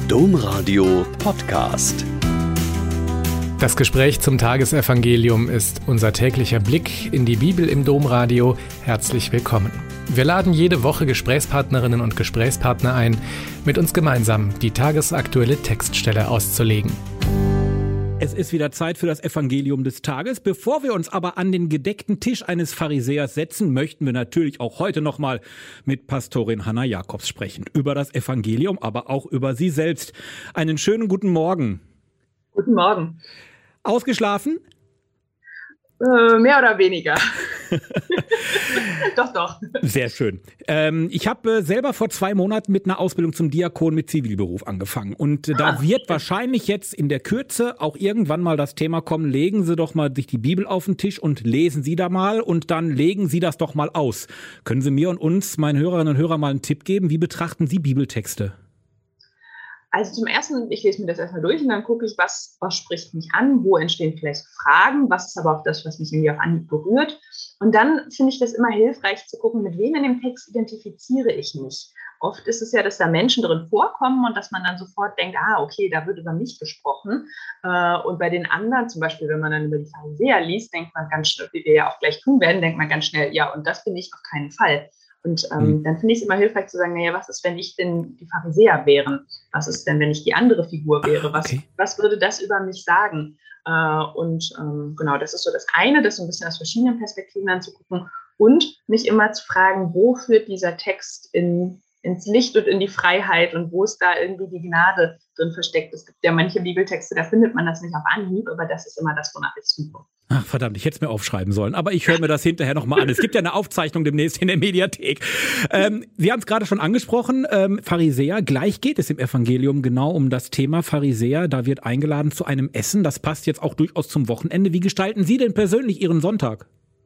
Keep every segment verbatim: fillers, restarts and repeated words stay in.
Domradio Podcast. Das Gespräch zum Tagesevangelium ist unser täglicher Blick in die Bibel im Domradio. Herzlich willkommen. Wir laden jede Woche Gesprächspartnerinnen und Gesprächspartner ein, mit uns gemeinsam die tagesaktuelle Textstelle auszulegen. Es ist wieder Zeit für das Evangelium des Tages. Bevor wir uns aber an den gedeckten Tisch eines Pharisäers setzen, möchten wir natürlich auch heute nochmal mit Pastorin Hanna Jakobs sprechen. Über das Evangelium, aber auch über sie selbst. Einen schönen guten Morgen. Guten Morgen. Ausgeschlafen? Äh, mehr oder weniger. Doch, doch. Sehr schön. Ähm, ich habe äh, selber vor zwei Monaten mit einer Ausbildung zum Diakon mit Zivilberuf angefangen. Und äh, da Ah. wird wahrscheinlich jetzt in der Kürze auch irgendwann mal das Thema kommen, legen Sie doch mal sich die Bibel auf den Tisch und lesen Sie da mal und dann legen Sie das doch mal aus. Können Sie mir und uns, meinen Hörerinnen und Hörern, mal einen Tipp geben? Wie betrachten Sie Bibeltexte? Also zum Ersten, ich lese mir das erstmal durch und dann gucke ich, was, was spricht mich an, wo entstehen vielleicht Fragen, was ist aber auch das, was mich irgendwie auf Anhieb berührt. Und dann finde ich das immer hilfreich zu gucken, mit wem in dem Text identifiziere ich mich. Oft ist es ja, dass da Menschen drin vorkommen und dass man dann sofort denkt, ah, okay, da wird über mich gesprochen. Äh, Und bei den anderen, zum Beispiel, wenn man dann über die Pharisäer liest, denkt man ganz schnell, wie wir ja auch gleich tun werden, denkt man ganz schnell, ja, und das bin ich auf keinen Fall. Und ähm, Mhm. dann finde ich es immer hilfreich zu sagen, naja, was ist, wenn ich denn die Pharisäer wären? Was ist denn, wenn ich die andere Figur wäre? Was, okay. was würde das über mich sagen? Äh, und ähm, genau, das ist so das eine, das so ein bisschen aus verschiedenen Perspektiven anzugucken und mich immer zu fragen, wo führt dieser Text in, ins Licht und in die Freiheit und wo ist da irgendwie die Gnade drin versteckt? Es gibt ja manche Bibeltexte, da findet man das nicht auf Anhieb, aber das ist immer das, wonach ich suche. Ach, verdammt, ich hätte es mir aufschreiben sollen, aber ich höre mir das hinterher nochmal an. Es gibt ja eine Aufzeichnung demnächst in der Mediathek. Ähm, Sie haben es gerade schon angesprochen, ähm, Pharisäer. Gleich geht es im Evangelium genau um das Thema Pharisäer. Da wird eingeladen zu einem Essen. Das passt jetzt auch durchaus zum Wochenende. Wie gestalten Sie denn persönlich Ihren Sonntag?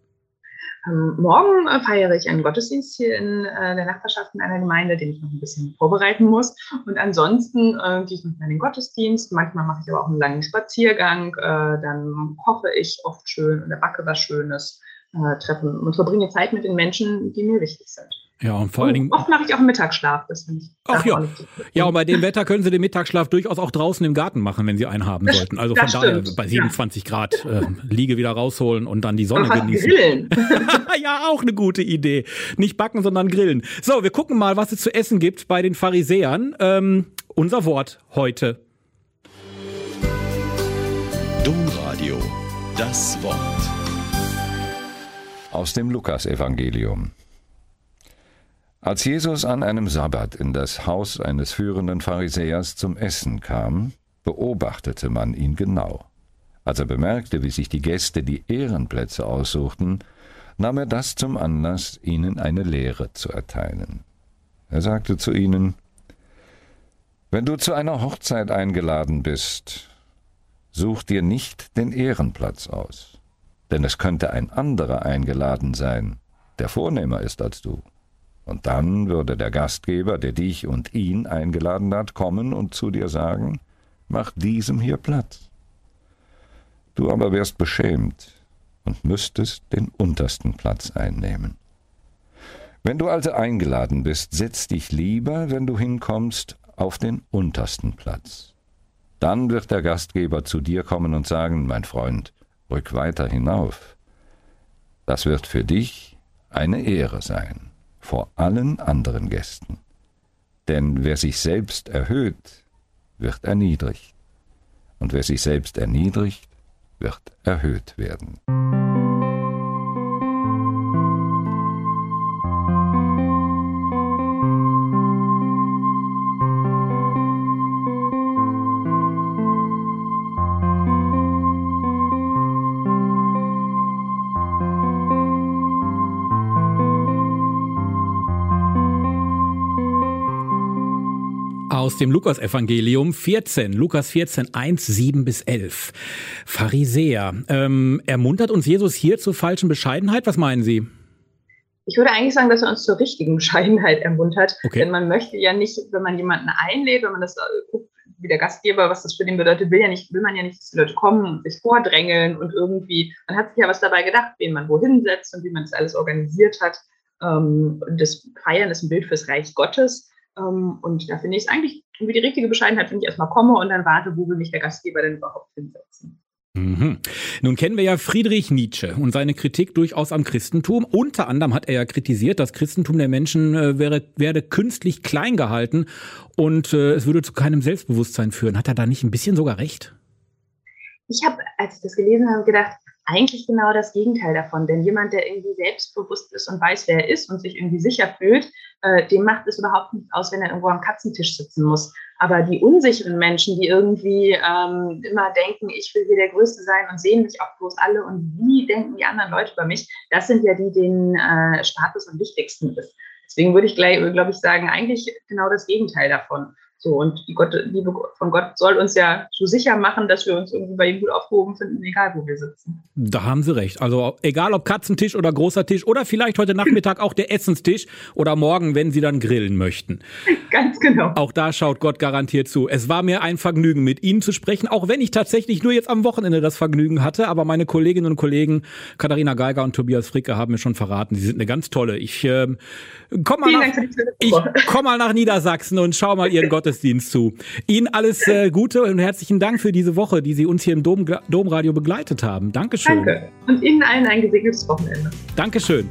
Ähm, morgen äh, feiere ich einen Gottesdienst hier in äh, der Nachbarschaft in einer Gemeinde, den ich noch ein bisschen vorbereiten muss. Und ansonsten äh, gehe ich noch in den Gottesdienst. Manchmal mache ich aber auch einen langen Spaziergang. Äh, dann koche ich oft schön oder backe was Schönes, äh, treffe und verbringe Zeit mit den Menschen, die mir wichtig sind. Ja, und vor allen Dingen. Und oft mache ich auch einen Mittagsschlaf. Das finde ich. Ach darf ja. auch nicht- Ja, und bei dem Wetter können Sie den Mittagsschlaf durchaus auch draußen im Garten machen, wenn Sie einen haben Das- sollten. Also von das daher stimmt, bei siebenundzwanzig Grad äh, Liege wieder rausholen und dann die Sonne Und fast genießen. grillen. Ja, auch eine gute Idee. Nicht backen, sondern grillen. So, wir gucken mal, was es zu essen gibt bei den Pharisäern. Ähm, unser Wort heute. Domradio, das Wort. Aus dem Lukasevangelium. Als Jesus an einem Sabbat in das Haus eines führenden Pharisäers zum Essen kam, beobachtete man ihn genau. Als er bemerkte, wie sich die Gäste die Ehrenplätze aussuchten, nahm er das zum Anlass, ihnen eine Lehre zu erteilen. Er sagte zu ihnen: Wenn du zu einer Hochzeit eingeladen bist, such dir nicht den Ehrenplatz aus, denn es könnte ein anderer eingeladen sein, der vornehmer ist als du. Und dann würde der Gastgeber, der dich und ihn eingeladen hat, kommen und zu dir sagen: Mach diesem hier Platz. Du aber wärst beschämt und müsstest den untersten Platz einnehmen. Wenn du also eingeladen bist, setz dich lieber, wenn du hinkommst, auf den untersten Platz. Dann wird der Gastgeber zu dir kommen und sagen: Mein Freund, rück weiter hinauf. Das wird für dich eine Ehre sein vor allen anderen Gästen. Denn wer sich selbst erhöht, wird erniedrigt. Und wer sich selbst erniedrigt, wird erhöht werden. Aus dem Lukas-Evangelium vierzehn, Lukas vierzehn, eins, sieben bis elf. Pharisäer. Ähm, ermuntert uns Jesus hier zur falschen Bescheidenheit? Was meinen Sie? Ich würde eigentlich sagen, dass er uns zur richtigen Bescheidenheit ermuntert. Okay. Denn man möchte ja nicht, wenn man jemanden einlädt, wenn man das äh, guckt, wie der Gastgeber, was das für den bedeutet, will ja nicht, will man ja nicht, dass die Leute kommen und sich vordrängeln und irgendwie, man hat sich ja was dabei gedacht, wen man wohin setzt und wie man das alles organisiert hat. Ähm, das Feiern ist ein Bild fürs Reich Gottes. Ähm, und da finde ich es eigentlich Und wie die richtige Bescheidenheit, wenn ich erstmal komme und dann warte, wo will mich der Gastgeber denn überhaupt hinsetzen. Mhm. Nun kennen wir ja Friedrich Nietzsche und seine Kritik durchaus am Christentum. Unter anderem hat er ja kritisiert, das Christentum der Menschen äh, wäre, werde künstlich klein gehalten und äh, es würde zu keinem Selbstbewusstsein führen. Hat er da nicht ein bisschen sogar recht? Ich habe, als ich das gelesen habe, gedacht, eigentlich genau das Gegenteil davon. Denn jemand, der irgendwie selbstbewusst ist und weiß, wer er ist und sich irgendwie sicher fühlt, äh, dem macht es überhaupt nichts aus, wenn er irgendwo am Katzentisch sitzen muss. Aber die unsicheren Menschen, die irgendwie ähm, immer denken, ich will hier der Größte sein und sehen mich auch bloß alle und wie denken die anderen Leute über mich, das sind ja die, denen äh, Status am wichtigsten ist. Deswegen würde ich, glaube ich, sagen, eigentlich genau das Gegenteil davon. So, und die Gott, Liebe von Gott soll uns ja so sicher machen, dass wir uns irgendwie bei ihm gut aufgehoben finden, egal wo wir sitzen. Da haben Sie recht. Also egal ob Katzentisch oder großer Tisch oder vielleicht heute Nachmittag auch der Essenstisch oder morgen, wenn Sie dann grillen möchten. Ganz genau. Auch da schaut Gott garantiert zu. Es war mir ein Vergnügen, mit Ihnen zu sprechen, auch wenn ich tatsächlich nur jetzt am Wochenende das Vergnügen hatte. Aber meine Kolleginnen und Kollegen Katharina Geiger und Tobias Fricke haben mir schon verraten, Sie sind eine ganz tolle. Ich äh, komme mal, komm mal nach Niedersachsen und schau mal Ihren Gottesdienst zu. Ihnen alles äh, Gute und herzlichen Dank für diese Woche, die Sie uns hier im Dom, Domradio begleitet haben. Dankeschön. Danke. Und Ihnen allen ein gesegnetes Wochenende. Dankeschön.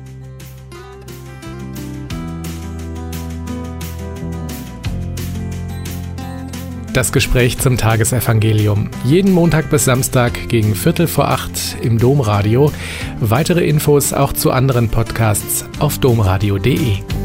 Das Gespräch zum Tagesevangelium. Jeden Montag bis Samstag gegen Viertel vor acht im Domradio. Weitere Infos auch zu anderen Podcasts auf domradio punkt de.